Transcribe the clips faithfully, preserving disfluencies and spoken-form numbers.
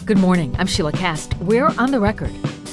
Good morning. I'm Sheila Kast. We're on the record.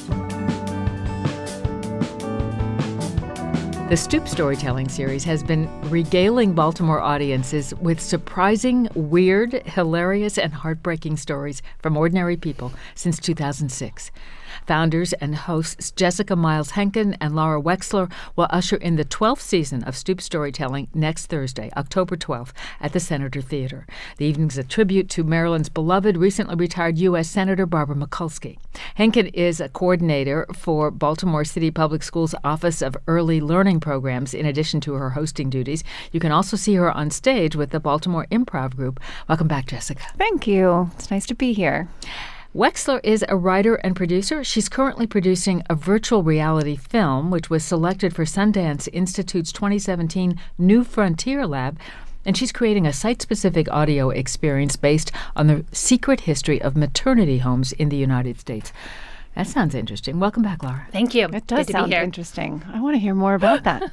The Stoop Storytelling series has been regaling Baltimore audiences with surprising, weird, hilarious, and heartbreaking stories from ordinary people since two thousand six. Founders and hosts Jessica Miles Henkin and Laura Wexler will usher in the twelfth season of Stoop Storytelling next Thursday, October twelfth, at the Senator Theater. The evening's a tribute to Maryland's beloved, recently retired U S Senator Barbara Mikulski. Henkin is a coordinator for Baltimore City Public Schools' Office of Early Learning Programs, in addition to her hosting duties. You can also see her on stage with the Baltimore Improv Group. Welcome back, Jessica. Thank you. It's nice to be here. Wexler is a writer and producer. She's currently producing a virtual reality film, which was selected for Sundance Institute's twenty seventeen New Frontier Lab, and she's creating a site-specific audio experience based on the secret history of maternity homes in the United States. That sounds interesting. Welcome back, Laura. Thank you. It does Good sound interesting. I want to hear more about that.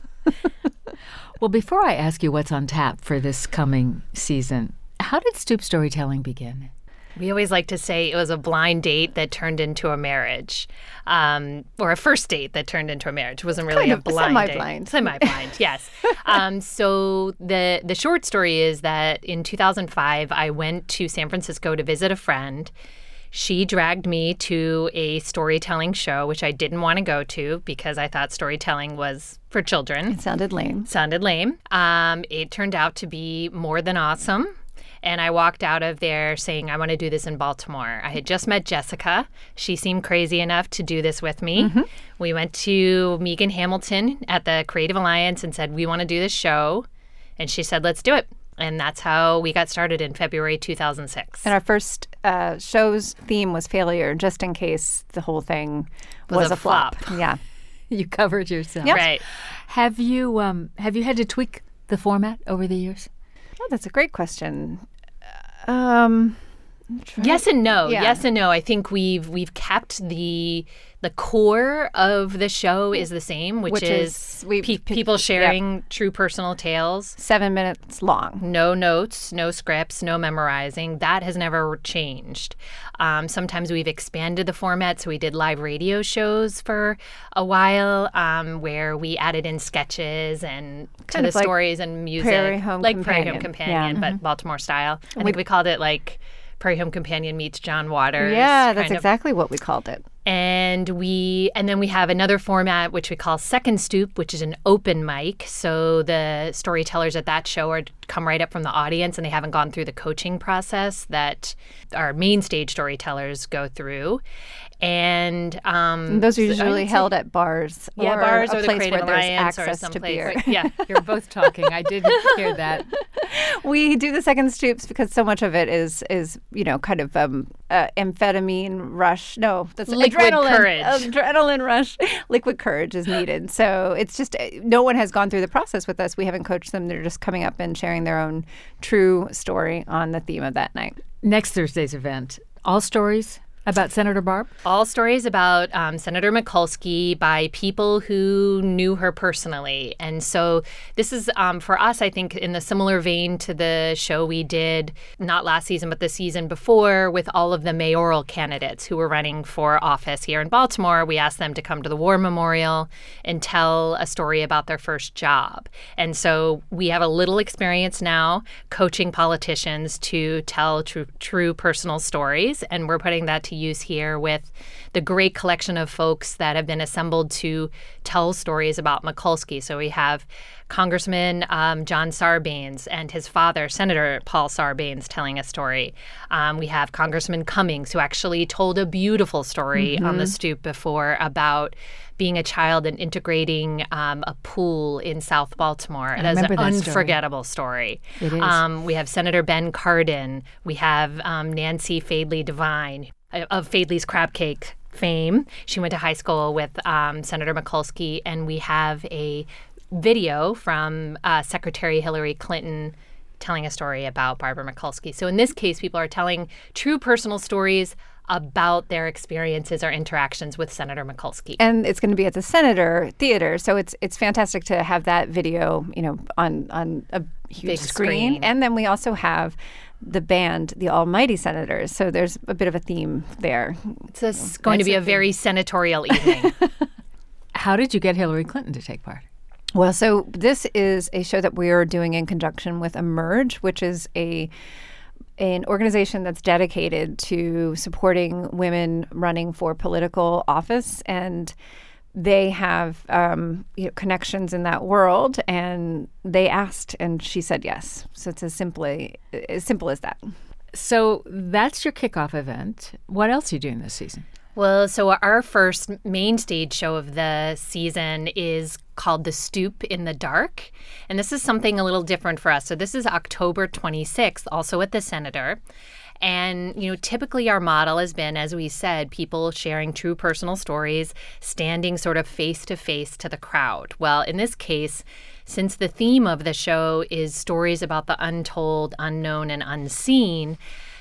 Well, before I ask you what's on tap for this coming season, how did Stoop Storytelling begin? We always like to say it was a blind date that turned into a marriage, um, or a first date that turned into a marriage. It wasn't really kind a of blind semi-blind. date. Semi-blind, yes. Um, so the the short story is that in two thousand five, I went to San Francisco to visit a friend. She dragged me to a storytelling show, which I didn't want to go to because I thought storytelling was for children. It sounded lame. Sounded lame. Um, it turned out to be more than awesome. And I walked out of there saying, I want to do this in Baltimore. I had just met Jessica. She seemed crazy enough to do this with me. Mm-hmm. We went to Megan Hamilton at the Creative Alliance and said, we want to do this show. And she said, let's do it. And that's how we got started in February two thousand six. And our first uh, show's theme was failure, just in case the whole thing was, was a, a flop. flop. Yeah. You covered yourself. Yep. Right. Have you um, have you had to tweak the format over the years? Oh, that's a great question. Um, yes and no. Yeah. Yes and no. I think we've we've kept the the core of the show is the same, which, Which is, is we- pe- pe- people sharing yep. true personal tales. Seven minutes long. No notes, no scripts, no memorizing. That has never changed. Um, sometimes we've expanded the format, so we did live radio shows for a while, um, where we added in sketches and to Kind the of like stories and music, Prairie Home like Companion. Prairie Home Companion, Yeah. but Mm-hmm. Baltimore style. I We- think we called it like Prairie Home Companion meets John Waters. Yeah, that's kind of. exactly what we called it. And we and then we have another format which we call Second Stoop, which is an open mic. So the storytellers at that show are come right up from the audience, and they haven't gone through the coaching process that our main stage storytellers go through. And um, And those are so I usually would say- held at bars, yeah, or bars a or the place Creative where there's Alliance or access to someplace. beer. Like, yeah, You're both talking. I didn't hear that. We do the Second Stoops because so much of it is is you know kind of um, uh, amphetamine rush. No, that's Liquid adrenaline, courage. Adrenaline rush. Liquid courage is needed. So it's just uh, no one has gone through the process with us. We haven't coached them. They're just coming up and sharing their own true story on the theme of that night. Next Thursday's event, all stories about Senator Barb? All stories about um, Senator Mikulski by people who knew her personally. And so this is, um, for us, I think, in the similar vein to the show we did, not last season, but the season before, with all of the mayoral candidates who were running for office here in Baltimore. We asked them to come to the War Memorial and tell a story about their first job. And so we have a little experience now coaching politicians to tell true, true personal stories, and we're putting that to use here with the great collection of folks that have been assembled to tell stories about Mikulski. So we have Congressman um, John Sarbanes and his father, Senator Paul Sarbanes, telling a story. Um, we have Congressman Cummings, who actually told a beautiful story mm-hmm. on the stoop before about being a child and integrating um, a pool in South Baltimore. I That's an remember that story. unforgettable story. It is. Um, we have Senator Ben Cardin. We have um, Nancy Fadley Devine of Fadley's Crab Cake fame. She went to high school with um, Senator Mikulski, and we have a video from uh, Secretary Hillary Clinton telling a story about Barbara Mikulski. So in this case, people are telling true personal stories about their experiences or interactions with Senator Mikulski. And it's going to be at the Senator Theater, so it's it's fantastic to have that video, you know, on on a huge Big screen. screen. And then we also have the band, the Almighty Senators. So there's a bit of a theme there. It's a, going to be a very senatorial evening. How did you get Hillary Clinton to take part? Well, so this is a show that we are doing in conjunction with Emerge, which is a an organization that's dedicated to supporting women running for political office, and they have um, you know, connections in that world. And they asked, and she said yes. So it's as simply as simple as that. So that's your kickoff event. What else are you doing this season? Well, so our first main stage show of the season is called The Stoop in the Dark. And this is something a little different for us. So this is October twenty-sixth, also at the Senator. And, you know, typically our model has been, as we said, people sharing true personal stories, standing sort of face to face to the crowd. Well, in this case, since the theme of the show is stories about the untold, unknown, and unseen,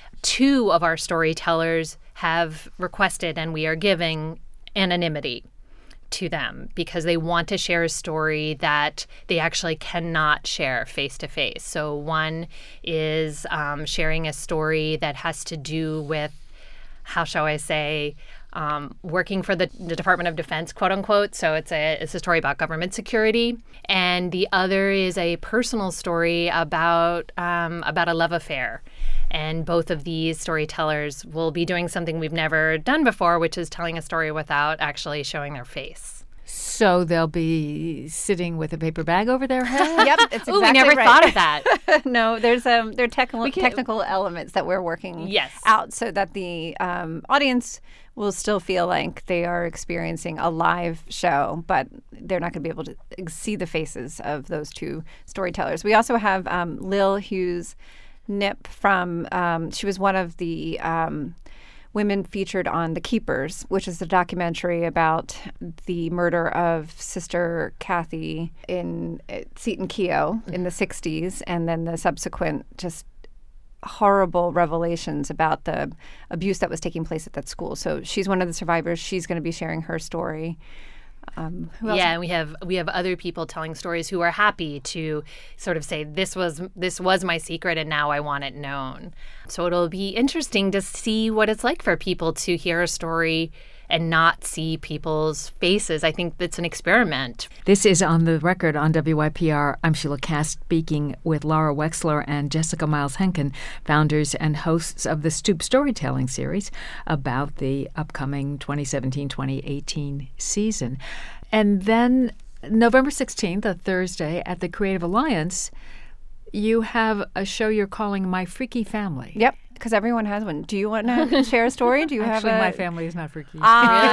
two of our storytellers have requested, and we are giving anonymity to them because they want to share a story that they actually cannot share face to face. So one is um, sharing a story that has to do with, how shall I say, um, working for the, the Department of Defense, quote unquote. So it's a it's a story about government security, and the other is a personal story about um, about a love affair. And both of these storytellers will be doing something we've never done before, which is telling a story without actually showing their face. So they'll be sitting with a paper bag over their head? Yep, it's exactly Ooh, we never right. thought of that. No, there's um, there are technical can- technical elements that we're working Yes. out so that the um, audience will still feel like they are experiencing a live show, but they're not going to be able to see the faces of those two storytellers. We also have um, Lil Hughes Nip from, um, she was one of the um, women featured on The Keepers, which is a documentary about the murder of Sister Kathy in uh, Seton Keogh in the sixties, and then the subsequent just horrible revelations about the abuse that was taking place at that school. So she's one of the survivors. She's going to be sharing her story. Um, who else? Yeah, and we have we have other people telling stories who are happy to sort of say this was this was my secret and now I want it known. So it'll be interesting to see what it's like for people to hear a story and not see people's faces. I think that's an experiment. This is On the Record on W Y P R. I'm Sheila Kast, speaking with Laura Wexler and Jessica Miles Henkin, founders and hosts of the Stoop Storytelling series about the upcoming twenty seventeen twenty eighteen season. And then November sixteenth, a Thursday, at the Creative Alliance, you have a show you're calling My Freaky Family. Yep, because everyone has one. Do you want to share a story? Do you Actually, have a... my family is not freaky.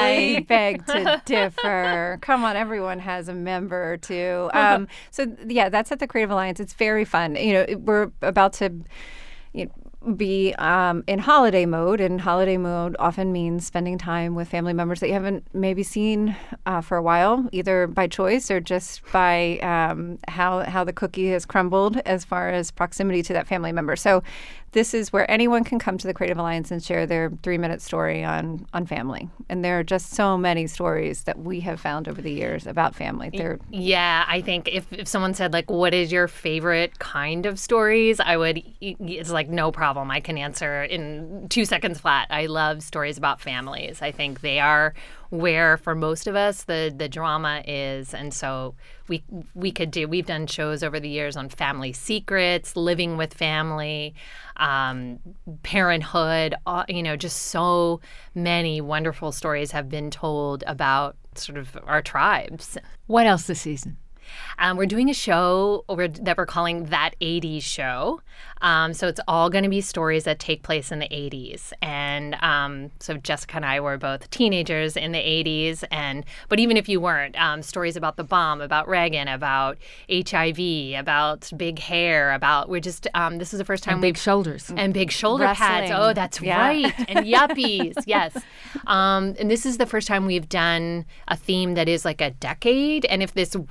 I beg to differ. Come on, everyone has a member or two. Um, so yeah, that's at the Creative Alliance. It's very fun. You know, we're about to you know, be um, in holiday mode, and holiday mode often means spending time with family members that you haven't maybe seen uh, for a while, either by choice or just by um, how how the cookie has crumbled as far as proximity to that family member. So this is where anyone can come to the Creative Alliance and share their three-minute story on, on family. And there are just so many stories that we have found over the years about family. They're Yeah, I think if, if someone said, like, what is your favorite kind of stories, I would, it's like, no problem. I can answer in two seconds flat. I love stories about families. I think they are where, for most of us, the, the drama is. And so we we could do, we've done shows over the years on family secrets, living with family, um, parenthood, uh, you know, just so many wonderful stories have been told about sort of our tribes. What else this season? Um, we're doing a show over, that we're calling That eighties Show. Um, so it's all going to be stories that take place in the eighties. And um, so Jessica and I were both teenagers in the eighties. And but even if you weren't, um, stories about the bomb, about Reagan, about H I V, about big hair, about we're just um, this is the first time And big we've- shoulders. and big shoulder pads. Wrestling. Oh, that's Yeah. right. And yuppies. Yes. Um, and this is the first time we've done a theme that is like a decade. And if this works,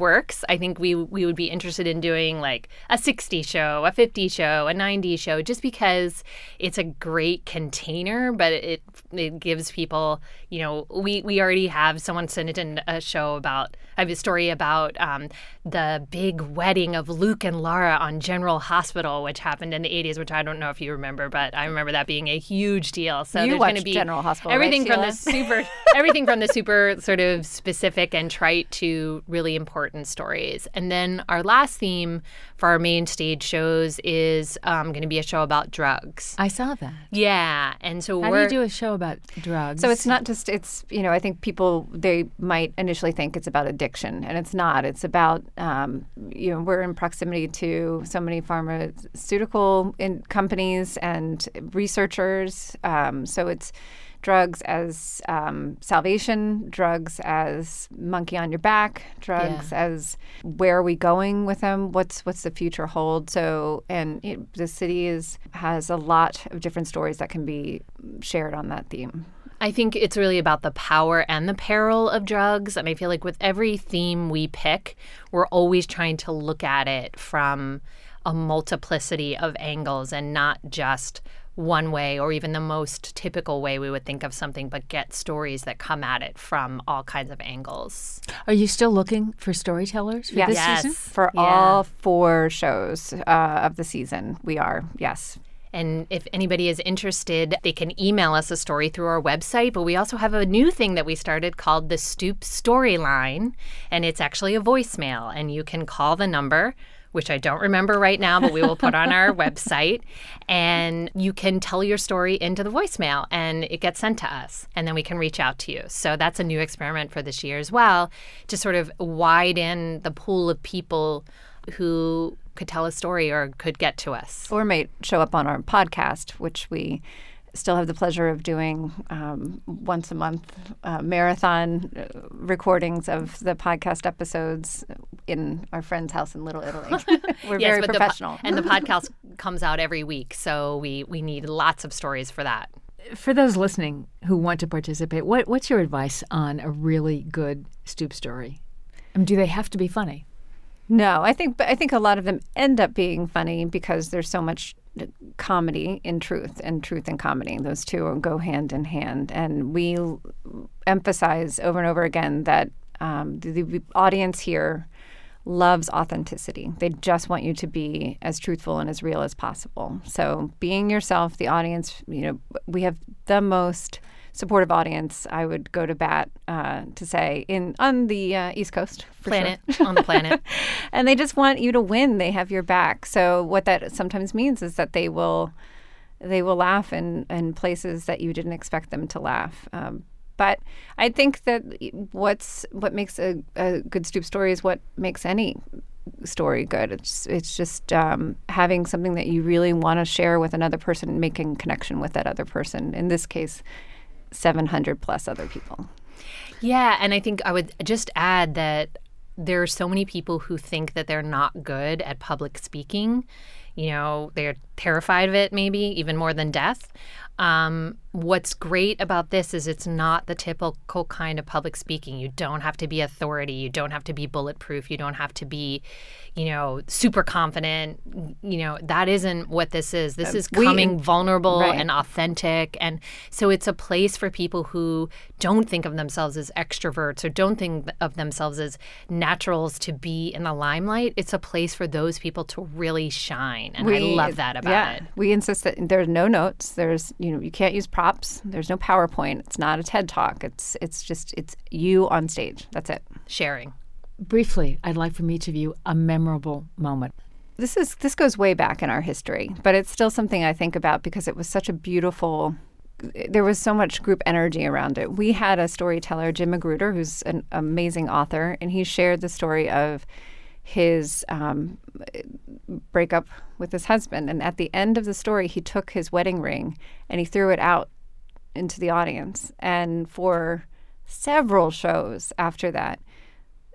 I think we we would be interested in doing like a sixty show, a fifty show, a ninety show, just because it's a great container, but it it gives people, you know, we, we already have someone sent in a show about, I have a story about um, the big wedding of Luke and Laura on General Hospital, which happened in the eighties, which I don't know if you remember, but I remember that being a huge deal. So you there's going to be General Hospital, everything right, from the super, everything from the super sort of specific and trite to really important stories. And then our last theme for our main stage shows is um, going to be a show about drugs. I saw that. Yeah, and so How we're do you do a show about drugs? So it's not just, it's, you know, I think people, they might initially think it's about addiction, and it's not. It's about, um, you know, we're in proximity to so many pharmaceutical in companies and researchers. Um, so it's drugs as um, salvation, drugs as monkey on your back, drugs Yeah. as where are we going with them? What's what's the future hold? So, and it, the city is has a lot of different stories that can be shared on that theme. I think it's really about the power and the peril of drugs. And I feel like with every theme we pick, we're always trying to look at it from a multiplicity of angles and not just one way or even the most typical way we would think of something, but get stories that come at it from all kinds of angles. Are you still looking for storytellers for Yes. this Yes. season? For Yeah. all four shows uh, of the season, we are, yes. And if anybody is interested, they can email us a story through our website. But we also have a new thing that we started called the Stoop Storyline. And it's actually a voicemail. And you can call the number, which I don't remember right now, but we will put on our website. And you can tell your story into the voicemail and it gets sent to us. And then we can reach out to you. So that's a new experiment for this year as well, to sort of widen the pool of people who could tell a story or could get to us. Or might show up on our podcast, which we still have the pleasure of doing um, once a month uh, marathon uh, recordings of the podcast episodes in our friend's house in Little Italy. We're Yes, very but the po- professional. and the podcast comes out every week, so we, we need lots of stories for that. For those listening who want to participate, what, what's your advice on a really good Stoop story? I mean, do they have to be funny? No, I think but I think a lot of them end up being funny because there's so much comedy in truth, and truth and comedy. Those two go hand in hand. And we emphasize over and over again that um, the, the audience here loves authenticity. They just want you to be as truthful and as real as possible. So being yourself, the audience, you know, we have the most supportive audience, I would go to bat uh, to say, in on the uh, East Coast. For Planet, sure. on the planet. And they just want you to win. They have your back. So what that sometimes means is that they will they will laugh in, in places that you didn't expect them to laugh. Um, but I think that what's what makes a, a good Stoop story is what makes any story good. It's it's just um, having something that you really want to share with another person, making connection with that other person. In this case, seven hundred plus other people. Yeah, and I think I would just add that there are so many people who think that they're not good at public speaking. You know, they're terrified of it, maybe even more than death. Um, what's great about this is it's not the typical kind of public speaking. You don't have to be authority. You don't have to be bulletproof. You don't have to be, you know, super confident. You know, that isn't what this is. This is we- coming vulnerable right. and authentic. And so it's a place for people who don't think of themselves as extroverts or don't think of themselves as naturals to be in the limelight. It's a place for those people to really shine. And I love that about yeah, it. We insist that there's no notes. There's, you know, you can't use props. There's no PowerPoint. It's not a TED Talk. It's it's just, it's you on stage. That's it. Sharing. Briefly, I'd like from each of you a memorable moment. This is this goes way back in our history, but it's still something I think about because it was such a beautiful. There was so much group energy around it. We had a storyteller, Jim Magruder, who's an amazing author, and he shared the story of his um, breakup with his husband. And at the end of the story, he took his wedding ring and he threw it out into the audience. And for several shows after that,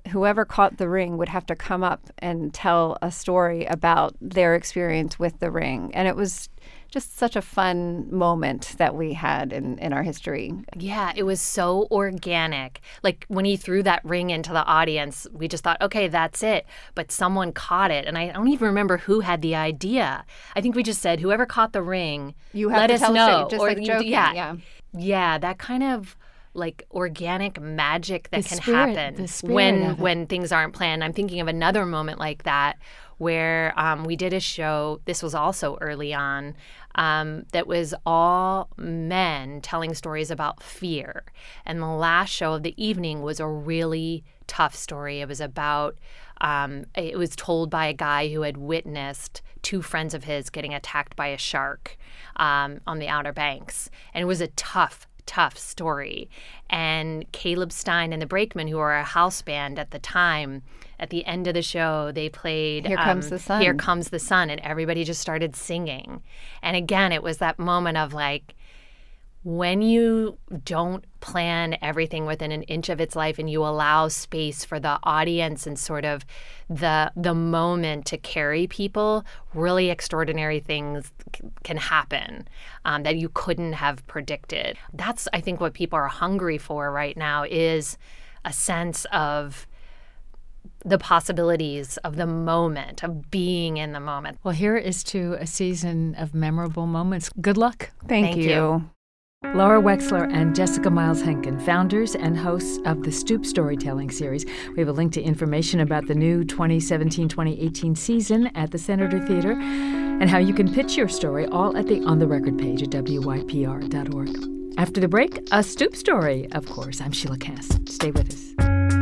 whoever caught the ring would have to come up and tell a story about their experience with the ring. And it was just such a fun moment that we had in, in our history. Yeah, it was so organic. Like when he threw that ring into the audience, we just thought, okay, that's it. But someone caught it. And I don't even remember who had the idea. I think we just said, whoever caught the ring, you have let to us tell know. A story, just or like you, joking. Yeah, yeah. Yeah, that kind of like organic magic that The can spirit- happen the spirit when of it. when things aren't planned. I'm thinking of another moment like that where um, we did a show. This was also early on. Um, that was all men telling stories about fear. And the last show of the evening was a really tough story. It was about, um, it was told by a guy who had witnessed two friends of his getting attacked by a shark um, on the Outer Banks. And it was a tough, tough story. And Caleb Stein and the Brakemen, who were a house band at the time, at the end of the show, they played Here Comes um, the Sun. Here Comes the Sun, and everybody just started singing. And again, it was that moment of like, when you don't plan everything within an inch of its life and you allow space for the audience and sort of the the moment to carry people, really extraordinary things c- can happen um, that you couldn't have predicted. That's, I think, what people are hungry for right now is a sense of the possibilities of the moment, of being in the moment. Well, here is to a season of memorable moments. Good luck. Thank, Thank you. you. Laura Wexler and Jessica Miles Henkin, founders and hosts of the Stoop Storytelling Series. We have a link to information about the new twenty seventeen twenty eighteen season at the Senator Theater and how you can pitch your story, all at the On the Record page at W Y P R dot org. After the break, a Stoop story, of course. I'm Sheila Cass. Stay with us.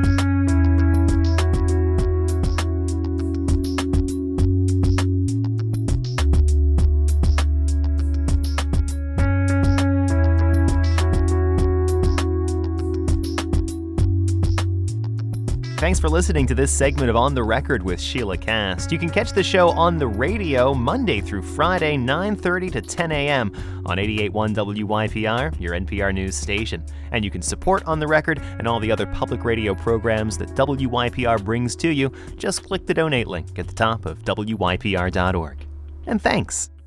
Thanks for listening to this segment of On the Record with Sheila Cast. You can catch the show on the radio Monday through Friday, nine thirty to ten a.m. on eighty-eight point one W Y P R, your N P R news station. And you can support On the Record and all the other public radio programs that W Y P R brings to you. Just click the donate link at the top of W Y P R dot org. And thanks.